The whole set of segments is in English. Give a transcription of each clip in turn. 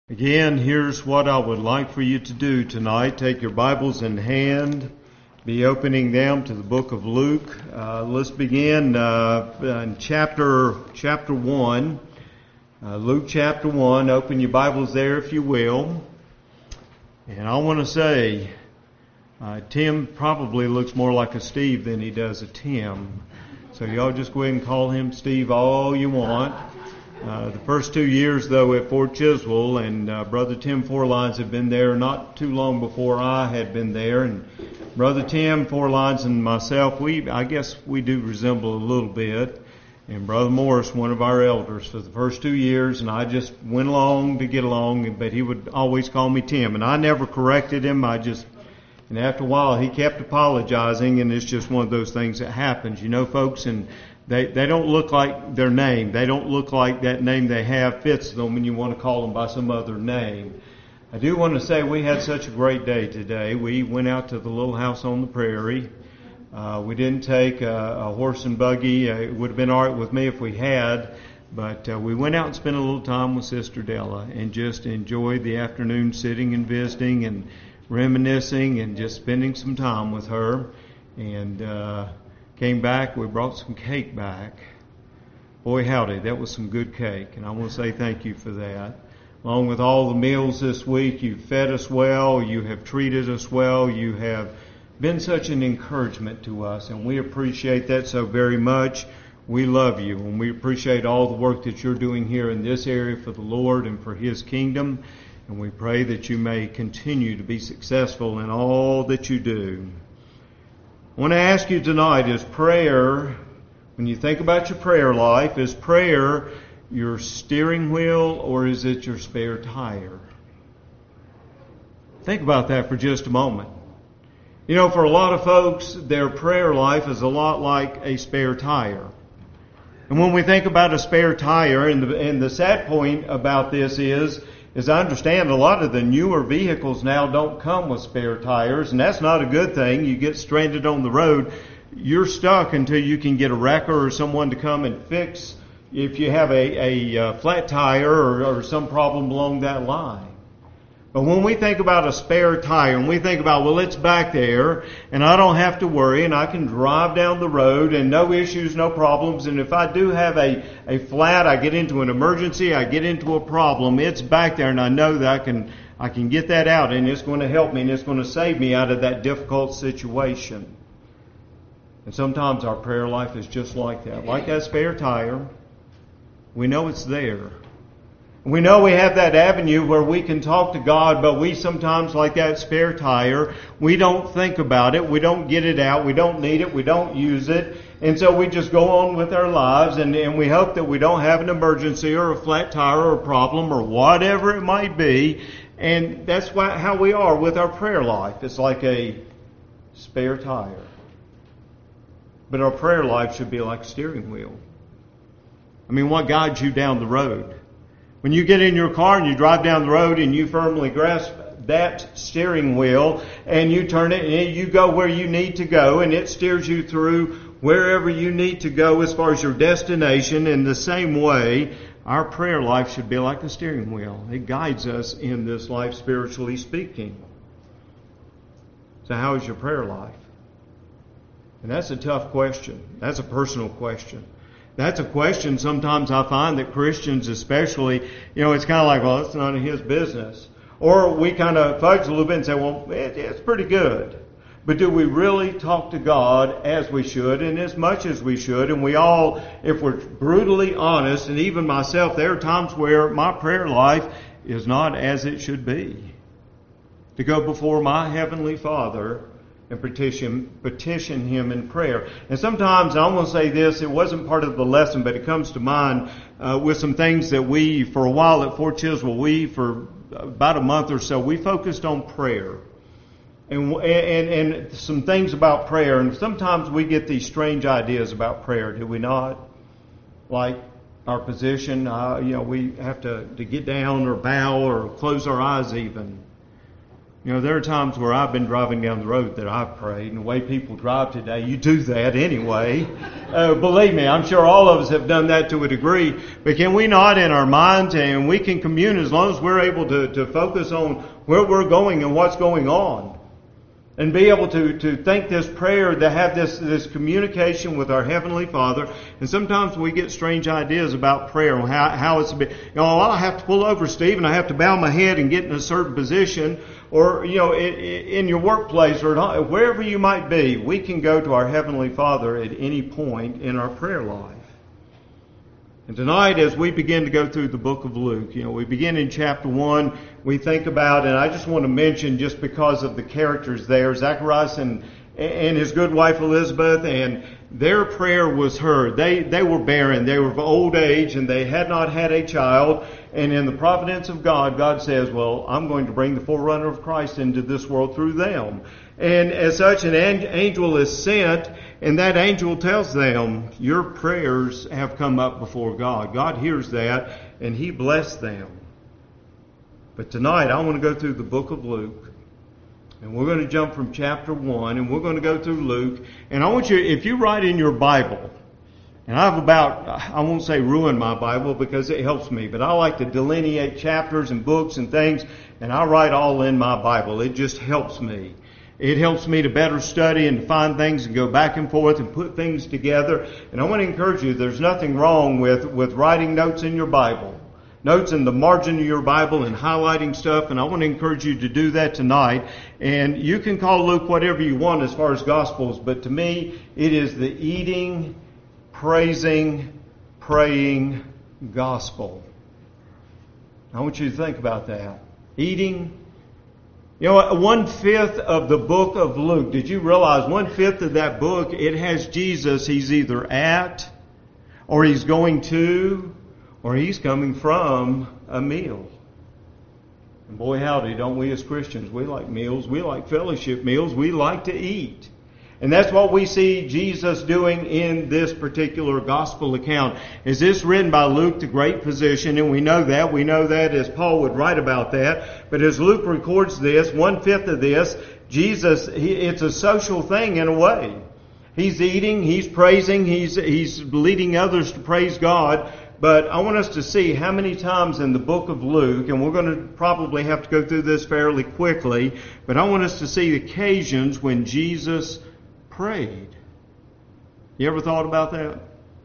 Again, here's what I would like for you to do tonight. Take your Bibles in hand. Be opening them to the book of Luke. Let's begin in chapter 1. Luke chapter 1. Open your Bibles there if you will. And I want to say, Tim probably looks more like a Steve than he does a Tim. So y'all just go ahead and call him Steve all you want. The first 2 years, though, at Fort Chiswell, and Brother Tim Forlines had been there not too long before I had been there. And Brother Tim Forlines and myself, I guess we do resemble a little bit. And Brother Morris, one of our elders, for the first 2 years, and I just went along to get along, but he would always call me Tim. And I never corrected him. And after a while, he kept apologizing, and it's just one of those things that happens. You know, folks, and They don't look like their name. They don't look like that name they have fits them when you want to call them by some other name. I do want to say we had such a great day today. We went out to the little house on the prairie. We didn't take a horse and buggy. It would have been all right with me if we had. But we went out and spent a little time with Sister Della and just enjoyed the afternoon sitting and visiting and reminiscing and just spending some time with her. And came back, we brought some cake back. Boy howdy, that was some good cake, and I want to say thank you for that. Along with all the meals this week, you've fed us well, you have treated us well, you have been such an encouragement to us, and we appreciate that so very much. We love you, and we appreciate all the work that you're doing here in this area for the Lord and for His kingdom, and we pray that you may continue to be successful in all that you do. I want to ask you tonight, is prayer, when you think about your prayer life, is prayer your steering wheel or is it your spare tire? Think about that for just a moment. You know, for a lot of folks, their prayer life is a lot like a spare tire. And when we think about a spare tire, and the sad point about this is I understand a lot of the newer vehicles now don't come with spare tires, and that's not a good thing. You get stranded on the road, you're stuck until you can get a wrecker or someone to come and fix if you have a flat tire or some problem along that line. But when we think about a spare tire, and we think about, well, it's back there, and I don't have to worry, and I can drive down the road, and no issues, no problems, and if I do have a flat, I get into an emergency, I get into a problem, it's back there, and I know that I can get that out, and it's going to help me, and it's going to save me out of that difficult situation. And sometimes our prayer life is just like that spare tire. We know it's there. We know we have that avenue where we can talk to God, but we sometimes, like that spare tire, we don't think about it, we don't get it out, we don't need it, we don't use it, and so we just go on with our lives, and we hope that we don't have an emergency or a flat tire or a problem or whatever it might be, and that's how we are with our prayer life. It's like a spare tire. But our prayer life should be like a steering wheel. I mean, what guides you down the road? When you get in your car and you drive down the road and you firmly grasp that steering wheel and you turn it and you go where you need to go and it steers you through wherever you need to go as far as your destination. In the same way, our prayer life should be like a steering wheel. It guides us in this life, spiritually speaking. So how is your prayer life? And that's a tough question. That's a personal question. That's a question sometimes I find that Christians especially, it's kind of like, well, it's none of his business. Or we kind of fudge a little bit and say, well, it's pretty good. But do we really talk to God as we should and as much as we should? And we all, if we're brutally honest, and even myself, there are times where my prayer life is not as it should be. To go before my Heavenly Father and petition Him in prayer. And sometimes, I want to say this, it wasn't part of the lesson, but it comes to mind with some things that we, for a while at Fort Chiswell, for about a month or so, we focused on prayer. And some things about prayer. And sometimes we get these strange ideas about prayer, do we not? Like our position, we have to get down or bow or close our eyes even. There are times where I've been driving down the road that I've prayed, and the way people drive today, you do that anyway. Believe me, I'm sure all of us have done that to a degree. But can we not in our minds, and we can commune as long as we're able to focus on where we're going and what's going on, and be able to think this prayer, to have this communication with our Heavenly Father. And sometimes we get strange ideas about prayer and how it's been. I have to pull over, Steve, and I have to bow my head and get in a certain position. Or, in your workplace or wherever you might be, we can go to our Heavenly Father at any point in our prayer life. And tonight, as we begin to go through the book of Luke, we begin in chapter 1. We think about, and I just want to mention, just because of the characters there, Zacharias and his good wife Elizabeth, and their prayer was heard. They were barren. They were of old age, and they had not had a child. And in the providence of God, God says, well, I'm going to bring the forerunner of Christ into this world through them. And as such, an angel is sent, and that angel tells them, your prayers have come up before God. God hears that, and He blessed them. But tonight, I want to go through the book of Luke. And we're going to jump from chapter 1, and we're going to go through Luke. And I want you, if you write in your Bible, and I won't say ruin my Bible because it helps me, but I like to delineate chapters and books and things, and I write all in my Bible. It just helps me. It helps me to better study and to find things and go back and forth and put things together. And I want to encourage you, there's nothing wrong with writing notes in your Bible. Notes in the margin of your Bible and highlighting stuff, and I want to encourage you to do that tonight. And you can call Luke whatever you want as far as Gospels, but to me, it is the eating, praising, praying gospel. I want you to think about that. Eating. 1/5 of the book of Luke, did you realize 1/5 of that book, it has Jesus, He's either at, or He's going to, or He's coming from a meal. And boy howdy, don't we as Christians, we like meals, we like fellowship meals, we like to eat. And that's what we see Jesus doing in this particular gospel account. Is this written by Luke, the great physician? And we know that as Paul would write about that. But as Luke records this, 1/5 of this, Jesus, it's a social thing in a way. He's eating, He's praising, He's leading others to praise God. But I want us to see how many times in the book of Luke, and we're going to probably have to go through this fairly quickly, but I want us to see occasions when Jesus prayed. You ever thought about that?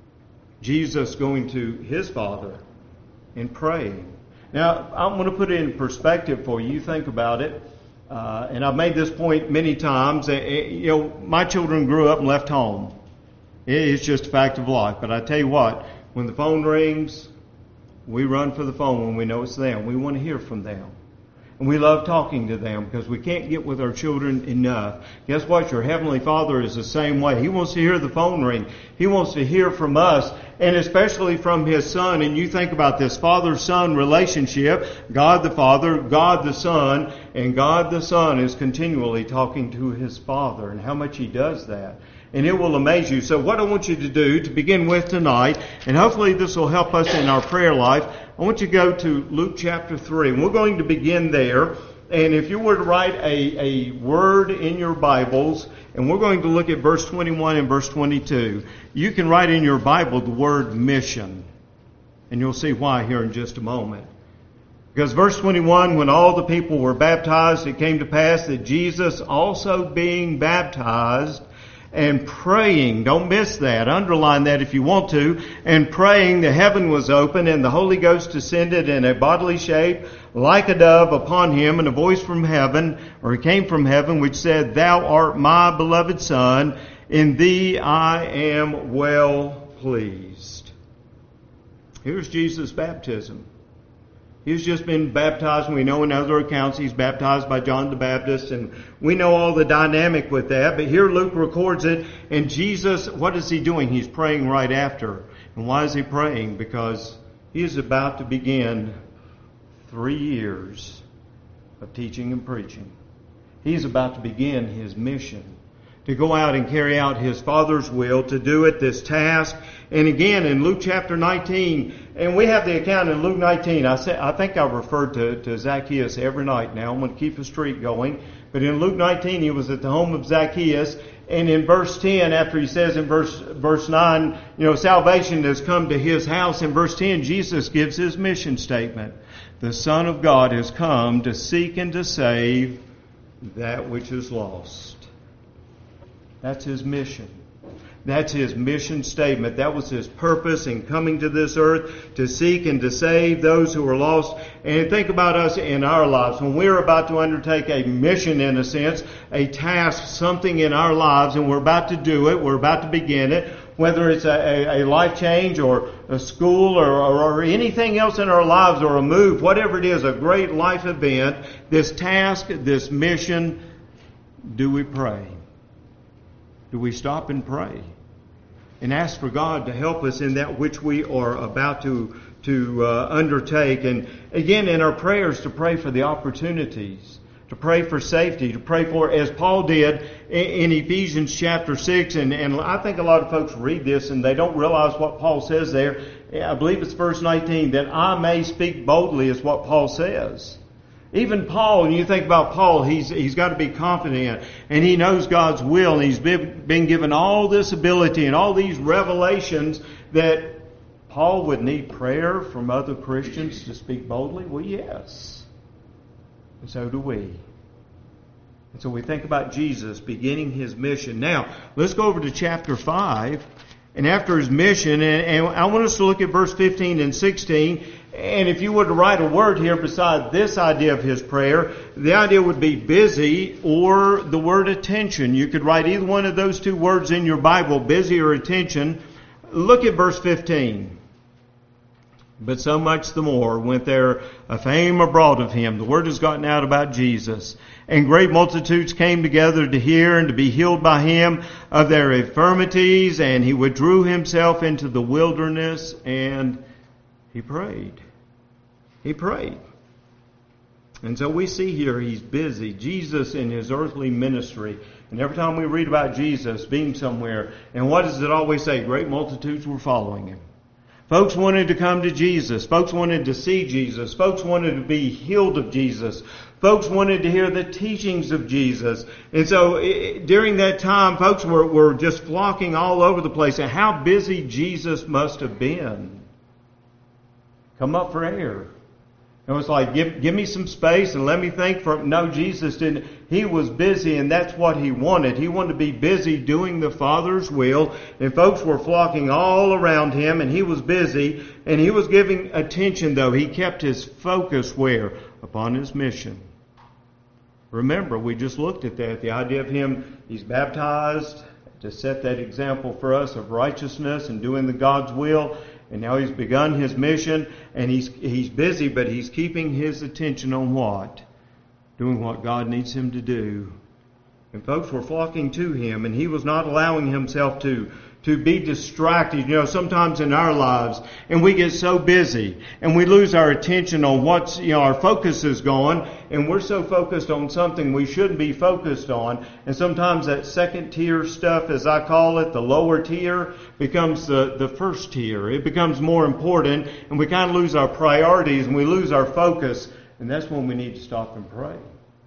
Jesus going to His Father and praying. Now, I'm going to put it in perspective for you. You think about it. And I've made this point many times. My children grew up and left home. It's just a fact of life. But I tell you what, when the phone rings, we run for the phone when we know it's them. We want to hear from them. And we love talking to them because we can't get with our children enough. Guess what? Your Heavenly Father is the same way. He wants to hear the phone ring. He wants to hear from us, and especially from His Son. And you think about this Father-Son relationship. God the Father, God the Son, and God the Son is continually talking to His Father, and how much He does that. And it will amaze you. So what I want you to do to begin with tonight, and hopefully this will help us in our prayer life, I want you to go to Luke chapter 3. And we're going to begin there. And if you were to write a word in your Bibles, and we're going to look at verse 21 and verse 22, you can write in your Bible the word mission. And you'll see why here in just a moment. Because verse 21, when all the people were baptized, it came to pass that Jesus also being baptized and praying, don't miss that, underline that if you want to, and praying, the heaven was open and the Holy Ghost descended in a bodily shape like a dove upon Him, and a voice from heaven, or it came from heaven, which said, Thou art my beloved Son, in Thee I am well pleased. Here's Jesus' baptism. He's just been baptized, and we know in other accounts He's baptized by John the Baptist, and we know all the dynamic with that. But here Luke records it, and Jesus, what is He doing? He's praying right after. And why is He praying? Because He is about to begin 3 years of teaching and preaching. He's about to begin His mission to go out and carry out His Father's will, to do it, this task. And again, in Luke chapter 19, and we have the account in Luke 19. I think I've referred to Zacchaeus every night now. I'm going to keep a streak going. But in Luke 19, he was at the home of Zacchaeus. And in verse 10, after he says in verse 9, salvation has come to his house. In verse 10, Jesus gives his mission statement. The Son of God has come to seek and to save that which is lost. That's His mission. That's His mission statement. That was His purpose in coming to this earth, to seek and to save those who are lost. And think about us in our lives. When we're about to undertake a mission, in a sense, a task, something in our lives, and we're about to do it, we're about to begin it, whether it's a life change or a school or anything else in our lives, or a move, whatever it is, a great life event, this task, this mission, do we pray? Do we stop and pray and ask for God to help us in that which we are about to undertake? And again, in our prayers, to pray for the opportunities, to pray for safety, to pray for, as Paul did in Ephesians chapter 6, and I think a lot of folks read this and they don't realize what Paul says there. I believe it's verse 19, that I may speak boldly, is what Paul says. Even Paul, when you think about Paul, he's got to be confident, and he knows God's will, and he's been given all this ability and all these revelations that Paul would need prayer from other Christians to speak boldly. Well, yes. And so do we. And so we think about Jesus beginning His mission. Now, let's go over to chapter 5. And after His mission, and I want us to look at verse 15 and 16. And if you were to write a word here beside this idea of His prayer, the idea would be busy or the word attention. You could write either one of those two words in your Bible, busy or attention. Look at verse 15. But so much the more went there a fame abroad of Him. The word has gotten out about Jesus. And great multitudes came together to hear and to be healed by Him of their infirmities. And He withdrew Himself into the wilderness and He prayed. He prayed. And so we see here He's busy. Jesus in His earthly ministry. And every time we read about Jesus being somewhere, and what does it always say? Great multitudes were following Him. Folks wanted to come to Jesus. Folks wanted to see Jesus. Folks wanted to be healed of Jesus. Folks wanted to hear the teachings of Jesus. And so during that time, folks were just flocking all over the place. And how busy Jesus must have been. Come up for air. It was like, give me some space and let me think for... No, Jesus didn't. He was busy, and that's what He wanted. He wanted to be busy doing the Father's will. And folks were flocking all around Him, and He was busy. And He was giving attention, though. He kept His focus where? Upon His mission. Remember, we just looked at that. The idea of Him, He's baptized to set that example for us of righteousness and doing the God's will. And now He's begun His mission, and he's busy, but He's keeping His attention on what? Doing what God needs Him to do. And folks were flocking to Him, and He was not allowing Himself to be distracted. Sometimes in our lives, and we get so busy, and we lose our attention on what's, our focus is gone, and we're so focused on something we shouldn't be focused on. And sometimes that second tier stuff, as I call it, the lower tier, becomes the first tier. It becomes more important, and we kind of lose our priorities, and we lose our focus, and that's when we need to stop and pray.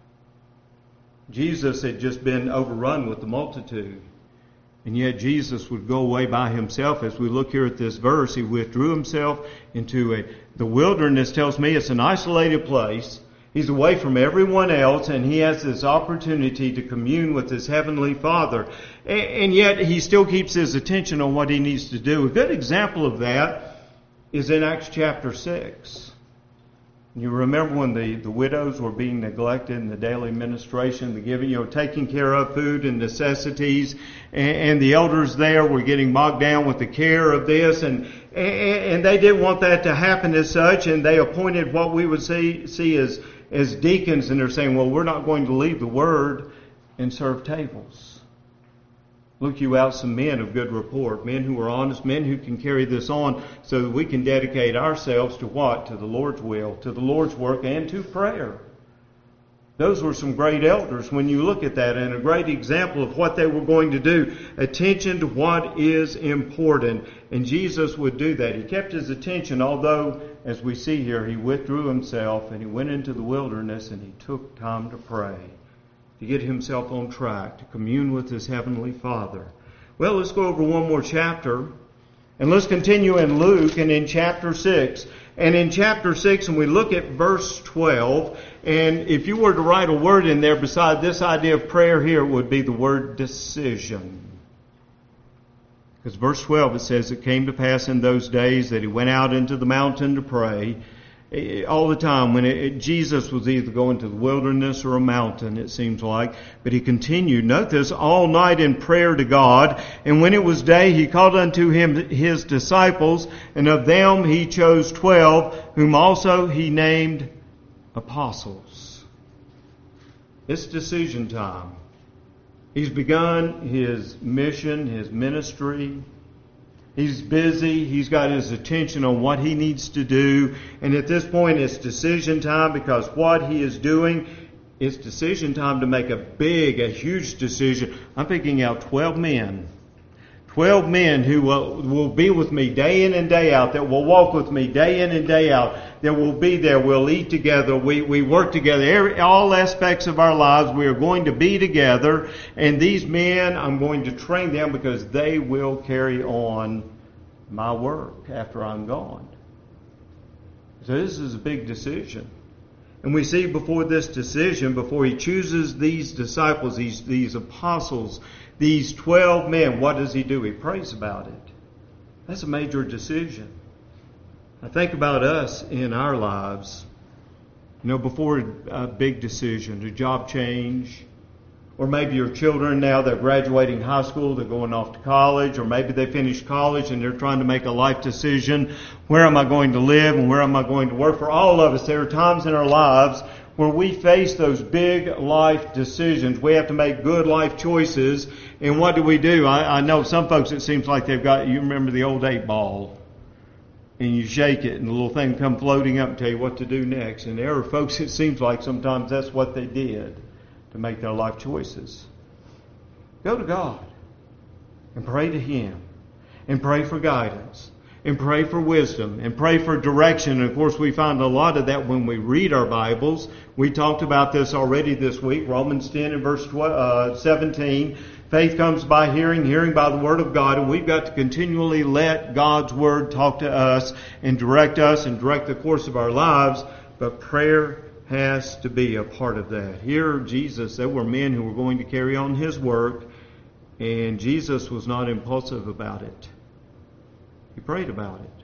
Jesus had just been overrun with the multitude. And yet Jesus would go away by Himself. As we look here at this verse, He withdrew Himself into the wilderness. Tells me it's an isolated place. He's away from everyone else, and He has this opportunity to commune with His Heavenly Father. And yet He still keeps His attention on what He needs to do. A good example of that is in Acts chapter 6. You remember when the widows were being neglected in the daily ministration, the giving, taking care of food and necessities, and the elders there were getting bogged down with the care of this, and they didn't want that to happen as such, and they appointed what we would see as deacons, and they're saying, well, we're not going to leave the Word and serve tables. Look you out some men of good report, men who are honest, men who can carry this on so that we can dedicate ourselves to what? To the Lord's will, to the Lord's work, and to prayer. Those were some great elders when you look at that, and a great example of what they were going to do. Attention to what is important. And Jesus would do that. He kept his attention, although, as we see here, he withdrew himself and he went into the wilderness and he took time to pray, to get himself on track, to commune with his heavenly Father. Well, let's go over one more chapter. And let's continue in Luke and in chapter 6. And in chapter 6, and we look at verse 12, and if you were to write a word in there beside this idea of prayer here, it would be the word decision. Because verse 12, it says, "It came to pass in those days that he went out into the mountain to pray." All the time when Jesus was either going to the wilderness or a mountain, it seems like. But he continued, note this, all night in prayer to God. And when it was day, he called unto him his disciples, and of them he chose 12, whom also he named apostles. It's decision time. He's begun his mission, his ministry. He's busy. He's got his attention on what he needs to do. And at this point, it's decision time, because what he is doing, it's decision time to make a huge decision. I'm picking out 12 men. 12 men who will be with me day in and day out, that will walk with me day in and day out, that will be there. We'll eat together. We work together. All aspects of our lives, we are going to be together. And these men, I'm going to train them because they will carry on my work after I'm gone. So this is a big decision. And we see before this decision, before he chooses these disciples, these apostles, these 12 men, what does he do? He prays about it. That's a major decision. I think about us in our lives. Before a big decision, a job change, or maybe your children now, they're graduating high school, they're going off to college, or maybe they finished college and they're trying to make a life decision. Where am I going to live and where am I going to work? For all of us, there are times in our lives where we face those big life decisions. We have to make good life choices. And what do? I know some folks, it seems like they've got, you remember the old 8-ball. And you shake it and the little thing come floating up and tell you what to do next. And there are folks, it seems like sometimes that's what they did to make their life choices. Go to God and pray to Him. And pray for guidance. And pray for wisdom. And pray for direction. And of course we find a lot of that when we read our Bibles. We talked about this already this week. Romans 10 and verse 17. Faith comes by hearing, hearing by the Word of God, and we've got to continually let God's Word talk to us and direct the course of our lives, but prayer has to be a part of that. Here, Jesus, there were men who were going to carry on His work, and Jesus was not impulsive about it. He prayed about it.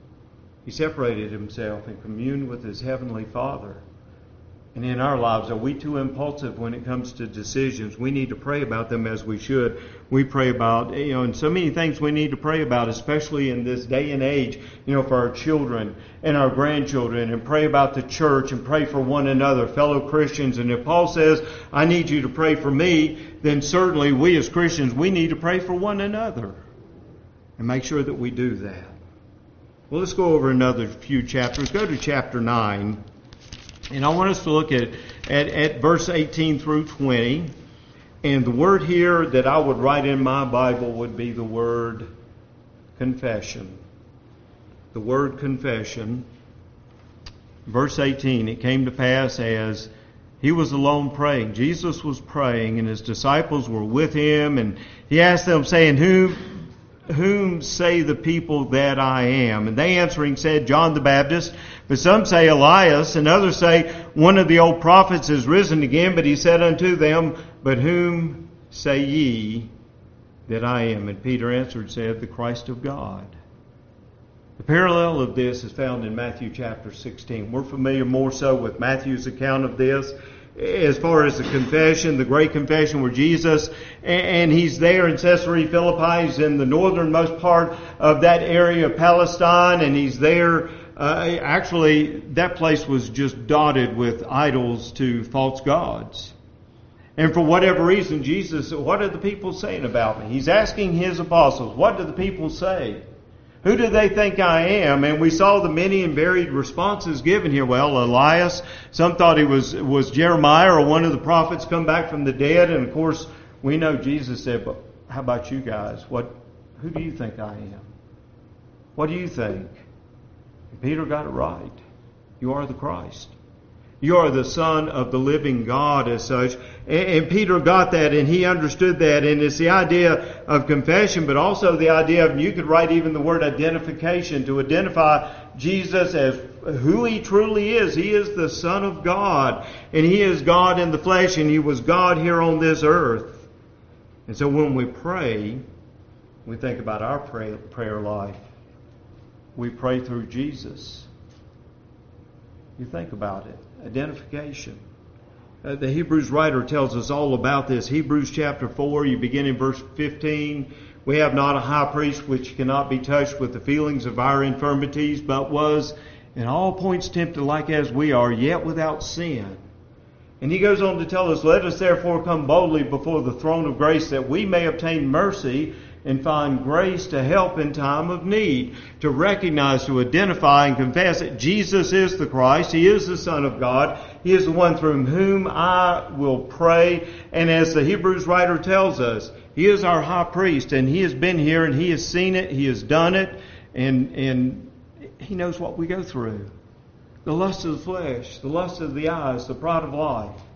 He separated Himself and communed with His Heavenly Father. And in our lives, are we too impulsive when it comes to decisions? We need to pray about them as we should. We pray about, and so many things we need to pray about, especially in this day and age, for our children and our grandchildren, and pray about the church and pray for one another, fellow Christians. And if Paul says, I need you to pray for me, then certainly we as Christians, we need to pray for one another and make sure that we do that. Well, let's go over another few chapters. Go to chapter 9. And I want us to look at verse 18 through 20. And the word here that I would write in my Bible would be the word confession. The word confession. Verse 18, it came to pass as he was alone praying. Jesus was praying and his disciples were with him. And he asked them, saying, Whom say the people that I am? And they answering said, John the Baptist. But some say Elias, and others say, one of the old prophets is risen again. But he said unto them, But whom say ye that I am? And Peter answered, said, The Christ of God. The parallel of this is found in Matthew chapter 16. We're familiar more so with Matthew's account of this. As far as the confession, the great confession where Jesus, and he's there in Caesarea Philippi, he's in the northernmost part of that area of Palestine, and he's there, actually that place was just dotted with idols to false gods. And for whatever reason, Jesus, what are the people saying about me? He's asking his apostles, what do the people say? Who do they think I am? And we saw the many and varied responses given here. Well, Elias, some thought he was Jeremiah or one of the prophets come back from the dead. And of course, we know Jesus said, but how about you guys? Who do you think I am? What do you think? And Peter got it right. You are the Christ. You are the Son of the living God as such. And Peter got that and he understood that. And it's the idea of confession, but also the idea of, you could write even the word identification, to identify Jesus as who He truly is. He is the Son of God. And He is God in the flesh, and He was God here on this earth. And so when we pray, we think about our prayer life. We pray through Jesus. You think about it. Identification. The Hebrews writer tells us all about this. Hebrews chapter 4, you begin in verse 15. We have not a high priest which cannot be touched with the feelings of our infirmities, but was in all points tempted like as we are, yet without sin. And he goes on to tell us, let us therefore come boldly before the throne of grace, that we may obtain mercy and find grace to help in time of need. To recognize, to identify and confess that Jesus is the Christ. He is the Son of God. He is the one through whom I will pray. And as the Hebrews writer tells us, He is our high priest, and He has been here and He has seen it. He has done it. And He knows what we go through. The lust of the flesh, the lust of the eyes, the pride of life.